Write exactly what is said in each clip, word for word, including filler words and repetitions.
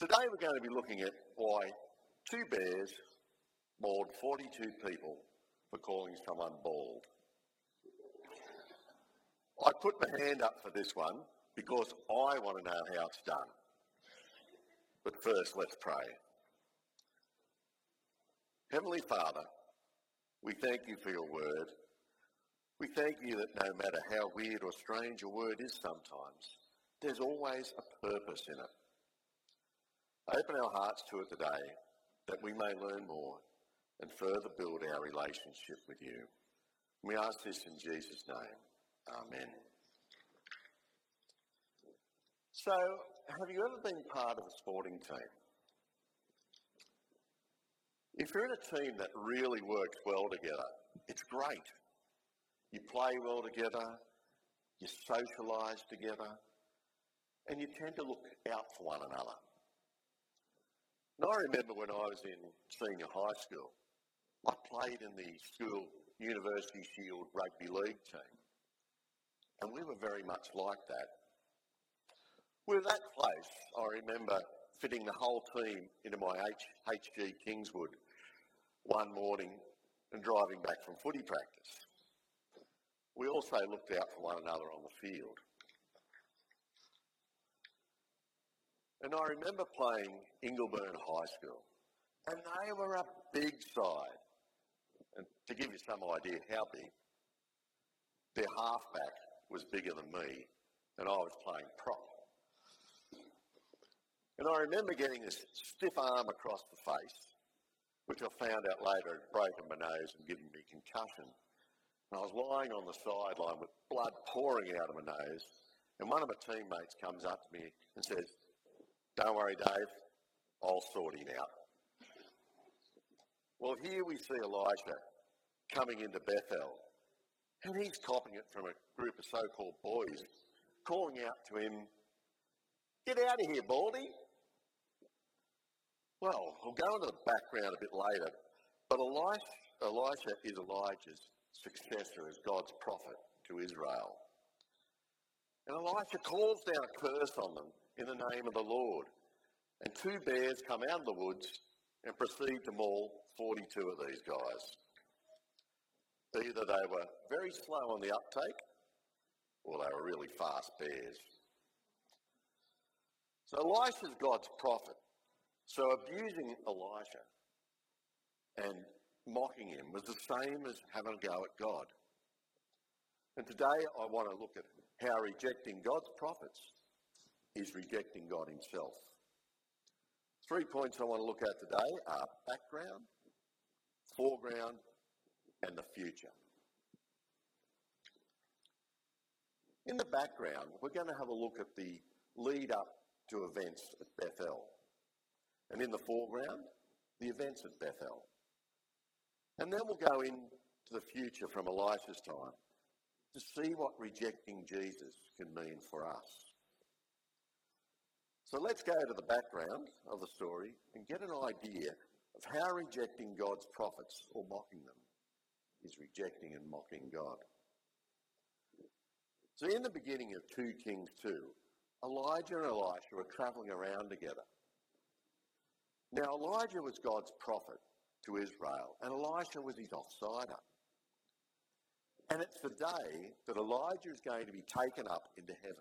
Today we're going to be looking at why two bears mauled forty-two people for calling someone bald. I put my hand up for this one because I want to know how it's done. But first, let's pray. Heavenly Father, we thank you for your word. We thank you that no matter how weird or strange a word is sometimes, there's always a purpose in it. Open our hearts to it today that we may learn more and further build our relationship with you. We ask this in Jesus' name. Amen. So, have you ever been part of a sporting team? If you're in a team that really works well together, it's great. You play well together, you socialise together, and you tend to look out for one another. And I remember when I was in senior high school, I played in the school University Shield rugby league team, and we were very much like that. With that place, I remember fitting the whole team into my H G Kingswood one morning and driving back from footy practice. We also looked out for one another on the field. And I remember playing Ingleburn High School, and they were a big side. And to give you some idea how big, their halfback was bigger than me, and I was playing prop. And I remember getting this stiff arm across the face, which I found out later had broken my nose and given me concussion. And I was lying on the sideline with blood pouring out of my nose, and one of my teammates comes up to me and says, "Don't worry, Dave, I'll sort him out." Well, here we see Elisha coming into Bethel, and he's copping it from a group of so-called boys, calling out to him, "Get out of here, Baldy." Well, we'll go into the background a bit later, but Elisha, Elisha is Elijah's successor as God's prophet to Israel. And Elisha calls down a curse on them in the name of the Lord. And two bears come out of the woods and proceed to maul forty-two of these guys. Either they were very slow on the uptake, or they were really fast bears. So Elisha's God's prophet. So abusing Elisha and mocking him was the same as having a go at God. And today I want to look at how rejecting God's prophets is rejecting God himself. Three points I want to look at today are background, foreground, and the future. In the background, we're going to have a look at the lead up to events at Bethel. And in the foreground, the events at Bethel. And then we'll go into the future from Elisha's time to see what rejecting Jesus can mean for us. So let's go to the background of the story and get an idea of how rejecting God's prophets or mocking them is rejecting and mocking God. So in the beginning of two Kings two, Elijah and Elisha were travelling around together. Now Elijah was God's prophet to Israel, and Elisha was his offsider. And it's the day that Elijah is going to be taken up into heaven.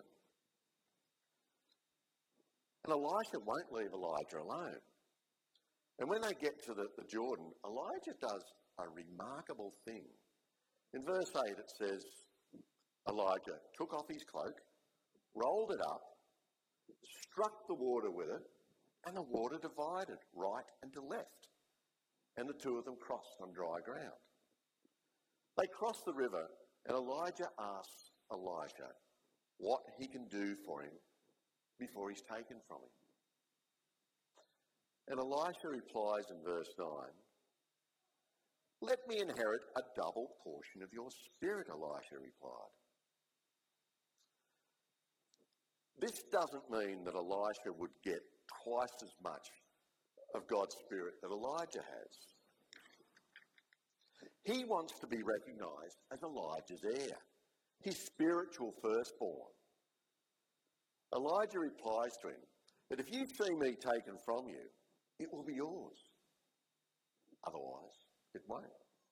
And Elisha won't leave Elijah alone. And when they get to the, the Jordan, Elijah does a remarkable thing. In verse eight it says, Elijah took off his cloak, rolled it up, struck the water with it, and the water divided right and to left. And the two of them crossed on dry ground. They crossed the river, and Elijah asks Elisha what he can do for him before he's taken from him. And Elisha replies in verse nine, "Let me inherit a double portion of your spirit," Elisha replied. This doesn't mean that Elisha would get twice as much of God's Spirit that Elijah has. He wants to be recognised as Elijah's heir, his spiritual firstborn. Elijah replies to him, But if you see me taken from you, it will be yours. Otherwise, it won't.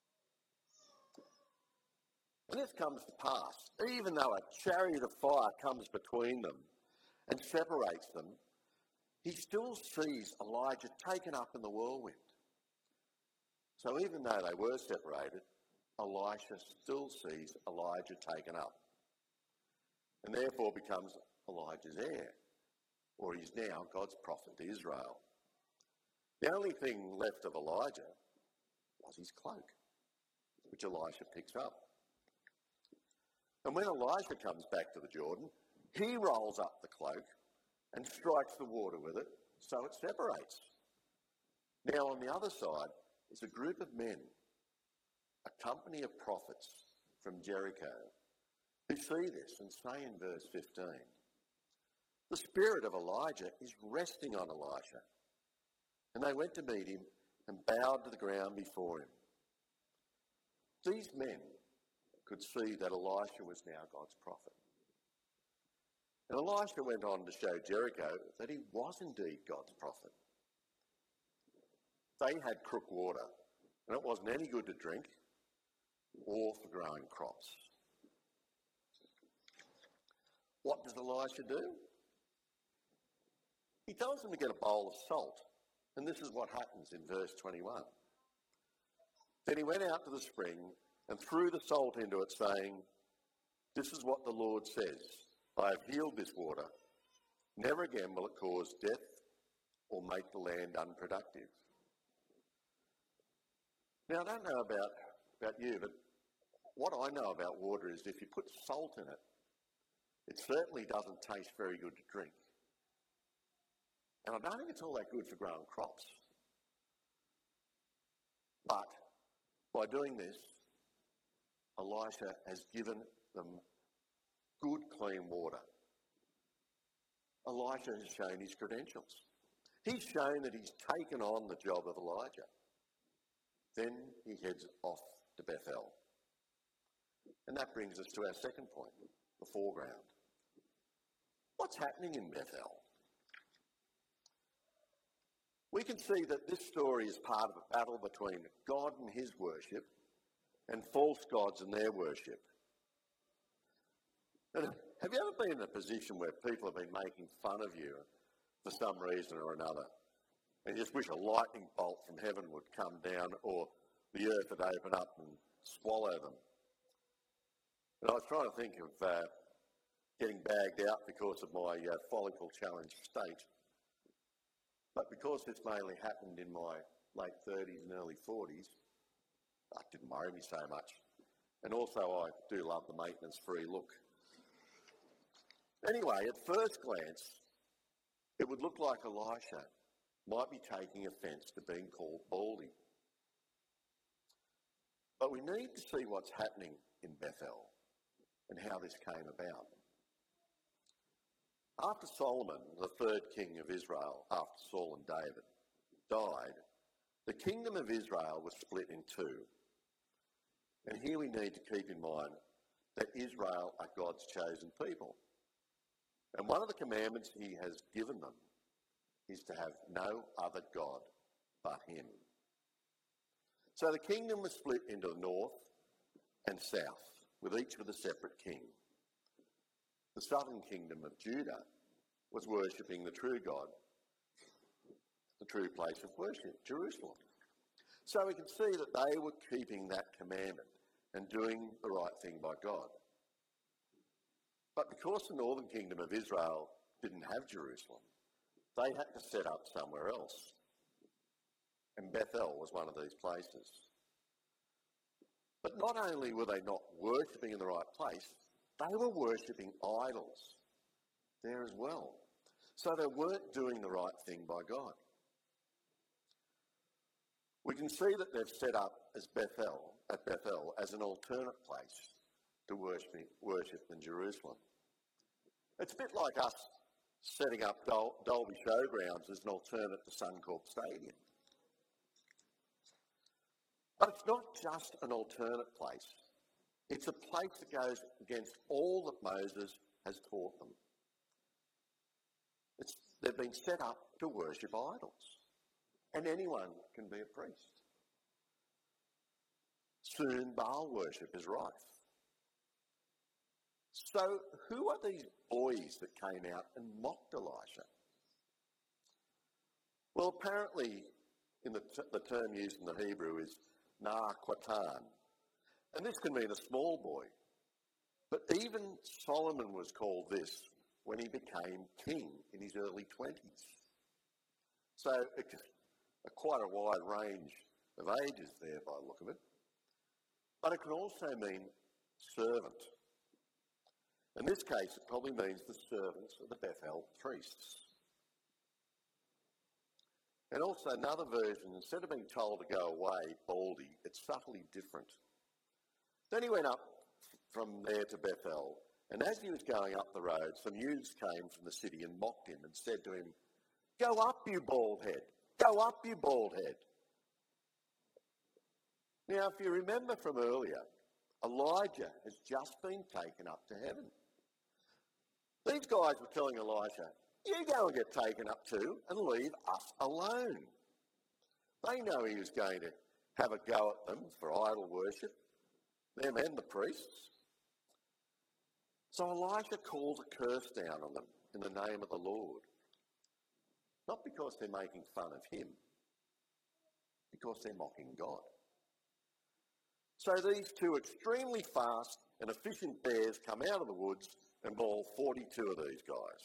And this comes to pass, even though a chariot of fire comes between them and separates them, he still sees Elijah taken up in the whirlwind. So even though they were separated, Elisha still sees Elijah taken up, and therefore becomes Elijah's heir, or he's now God's prophet to Israel. The only thing left of Elijah was his cloak, which Elisha picks up. And when Elijah comes back to the Jordan, he rolls up the cloak and strikes the water with it, so it separates. Now on the other side is a group of men, a company of prophets from Jericho, who see this and say in verse fifteen, "The spirit of Elijah is resting on Elisha." And they went to meet him and bowed to the ground before him. These men could see that Elisha was now God's prophet. And Elisha went on to show Jericho that he was indeed God's prophet. They had crook water, and it wasn't any good to drink or for growing crops. What does Elisha do? He tells them to get a bowl of salt, and this is what happens in verse twenty-one. Then he went out to the spring and threw the salt into it, saying, "This is what the Lord says, I have healed this water. Never again will it cause death or make the land unproductive." Now, I don't know about, about you, but what I know about water is if you put salt in it, it certainly doesn't taste very good to drink. And I don't think it's all that good for growing crops. But by doing this, Elisha has given them good, clean water. Elisha has shown his credentials. He's shown that he's taken on the job of Elijah. Then he heads off to Bethel. And that brings us to our second point, the foreground. What's happening in Bethel? We can see that this story is part of a battle between God and his worship and false gods and their worship. And have you ever been in a position where people have been making fun of you for some reason or another, and you just wish a lightning bolt from heaven would come down or the earth would open up and swallow them? And I was trying to think of uh, getting bagged out because of my uh, follicle challenge state. But because this mainly happened in my late thirties and early forties, that didn't worry me so much. And also I do love the maintenance-free look. Anyway, at first glance, it would look like Elisha might be taking offence to being called baldy. But we need to see what's happening in Bethel and how this came about. After Solomon, the third king of Israel, after Saul and David, died, the kingdom of Israel was split in two. And here we need to keep in mind that Israel are God's chosen people. And one of the commandments he has given them is to have no other God but him. So the kingdom was split into the north and south, with each with a separate king. The southern kingdom of Judah was worshipping the true God, the true place of worship, Jerusalem. So we can see that they were keeping that commandment and doing the right thing by God. But because the northern kingdom of Israel didn't have Jerusalem, they had to set up somewhere else. And Bethel was one of these places. But not only were they not worshipping in the right place, they were worshipping idols there as well. So they weren't doing the right thing by God. We can see that they've set up as Bethel, at Bethel as an alternate place to worship, worship in Jerusalem. It's a bit like us setting up Dol- Dolby Showgrounds as an alternate to Suncorp Stadium. But it's not just an alternate place. It's a place that goes against all that Moses has taught them. It's They've been set up to worship idols. And anyone can be a priest. Soon Baal worship is rife. So who are these boys that came out and mocked Elisha? Well, apparently in the, t- the term used in the Hebrew is nar quatan. And this can mean a small boy. But even Solomon was called this when he became king in his early twenties. So it's a, quite a wide range of ages there by the look of it. But it can also mean servant. In this case, it probably means the servants of the Bethel priests. And also another version, instead of being told to go away, Baldy, it's subtly different. Then he went up from there to Bethel, and as he was going up the road, some youths came from the city and mocked him and said to him, "Go up, you bald head! Go up, you bald head!" Now, if you remember from earlier, Elijah has just been taken up to heaven. These guys were telling Elisha, "You go and get taken up too and leave us alone." They know he was going to have a go at them for idol worship, them and the priests. So Elisha calls a curse down on them in the name of the Lord. Not because they're making fun of him, because they're mocking God. So these two extremely fast and efficient bears come out of the woods and maul forty-two of these guys.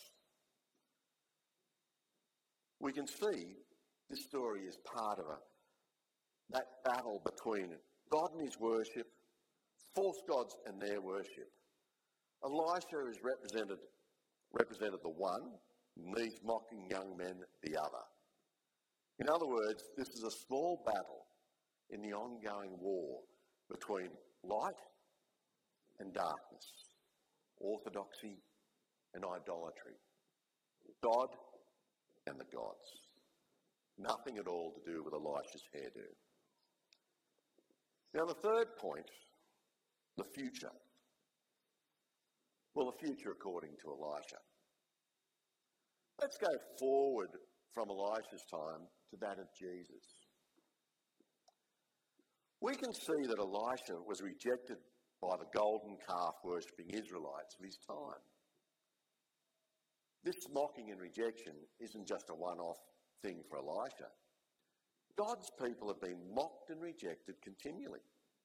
We can see this story is part of a, that battle between God and his worship, false gods and their worship. Elisha is represented, represented the one, and these mocking young men the other. In other words, this is a small battle in the ongoing war between light and darkness, orthodoxy and idolatry, God and the gods. Nothing at all to do with Elisha's hairdo. Now the third point, the future. Well, the future according to Elisha. Let's go forward from Elisha's time to that of Jesus. We can see that Elisha was rejected by the golden calf worshipping Israelites of his time. This mocking and rejection isn't just a one-off thing for Elisha. God's people have been mocked and rejected continually.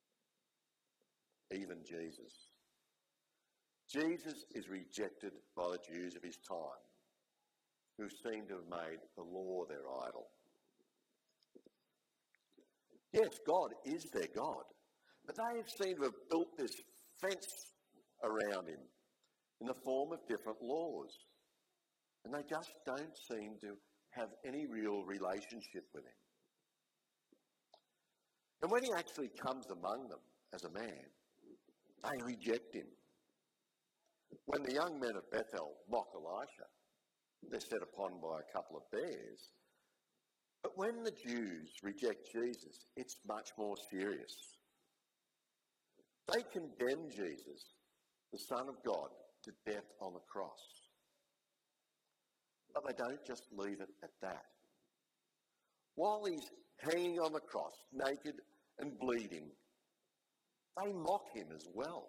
Even Jesus. Jesus is rejected by the Jews of his time, who seem to have made the law their idol. Yes, God is their God, but they have seemed to have built this fence around him in the form of different laws, and they just don't seem to have any real relationship with him. And when he actually comes among them as a man, they reject him. When the young men of Bethel mock Elisha, they're set upon by a couple of bears. But when the Jews reject Jesus, it's much more serious. They condemn Jesus, the Son of God, to death on the cross. But they don't just leave it at that. While he's hanging on the cross, naked and bleeding, they mock him as well.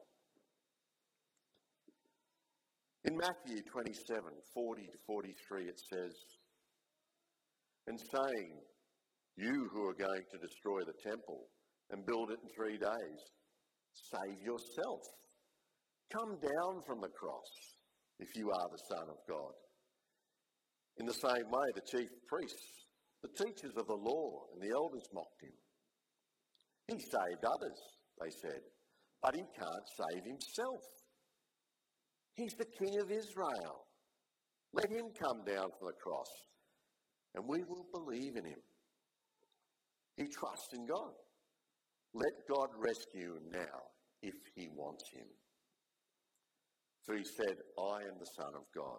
In Matthew twenty-seven, forty to forty-three, it says, "And saying, 'You who are going to destroy the temple and build it in three days, save yourself. Come down from the cross if you are the Son of God.' In the same way, the chief priests, the teachers of the law, and the elders mocked him. 'He saved others,' they said, 'but he can't save himself. He's the King of Israel. Let him come down from the cross, and we will believe in him.' He trusts in God. Let God rescue him now if he wants him. For he said, 'I am the Son of God.'"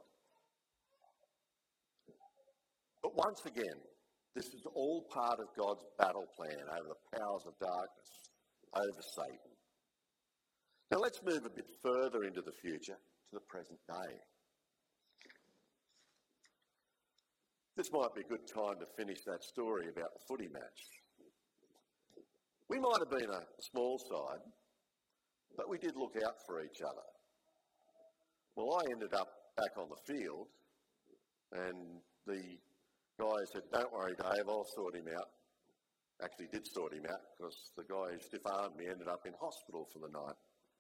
But once again, this is all part of God's battle plan over the powers of darkness, over Satan. Now let's move a bit further into the future, to the present day. This might be a good time to finish that story about the footy match. We might have been a small side, but we did look out for each other. Well, I ended up back on the field, and the guy said, "Don't worry, Dave, I'll sort him out." Actually did sort him out, because the guy who stiff-armed me ended up in hospital for the night.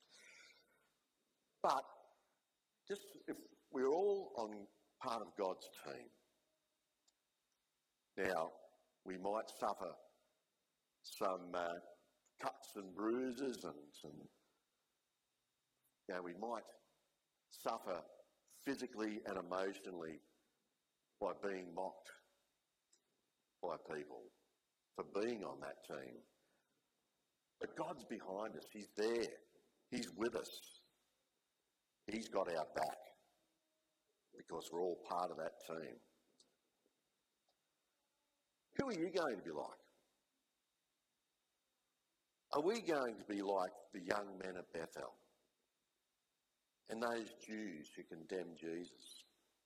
But just if we're all on part of God's team, now we might suffer some uh, cuts and bruises, and some, you know, we might suffer physically and emotionally by being mocked by people for being on that team. But God's behind us. He's there. He's with us. He's got our back because we're all part of that team. Who are you going to be like? Are we going to be like the young men of Bethel and those Jews who condemned Jesus?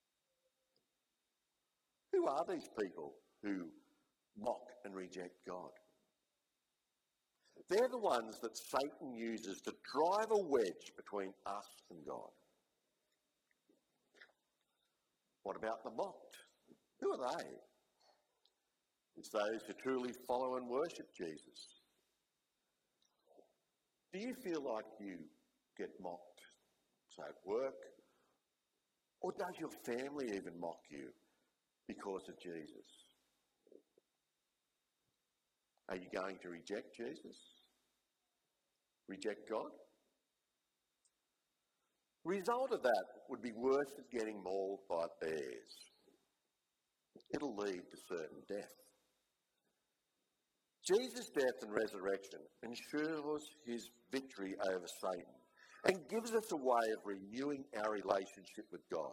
Who are these people who mock and reject God? They're the ones that Satan uses to drive a wedge between us and God. What about the mocked? Who are they? It's those who truly follow and worship Jesus. Do you feel like you get mocked, say at work? Or does your family even mock you because of Jesus? Are you going to reject Jesus? Reject God? The result of that would be worse than getting mauled by bears. It'll lead to certain death. Jesus' death and resurrection ensures his victory over Satan and gives us a way of renewing our relationship with God.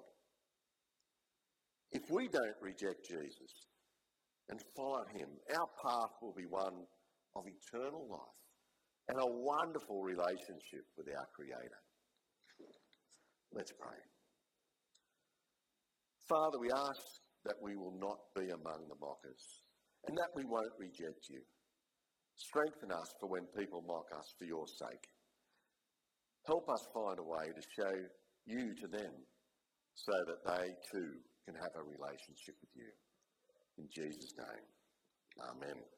If we don't reject Jesus and follow him, our path will be one of eternal life and a wonderful relationship with our Creator. Let's pray. Father, we ask that we will not be among the mockers and that we won't reject you. Strengthen us for when people mock us for your sake. Help us find a way to show you to them so that they too can have a relationship with you. In Jesus' name, amen.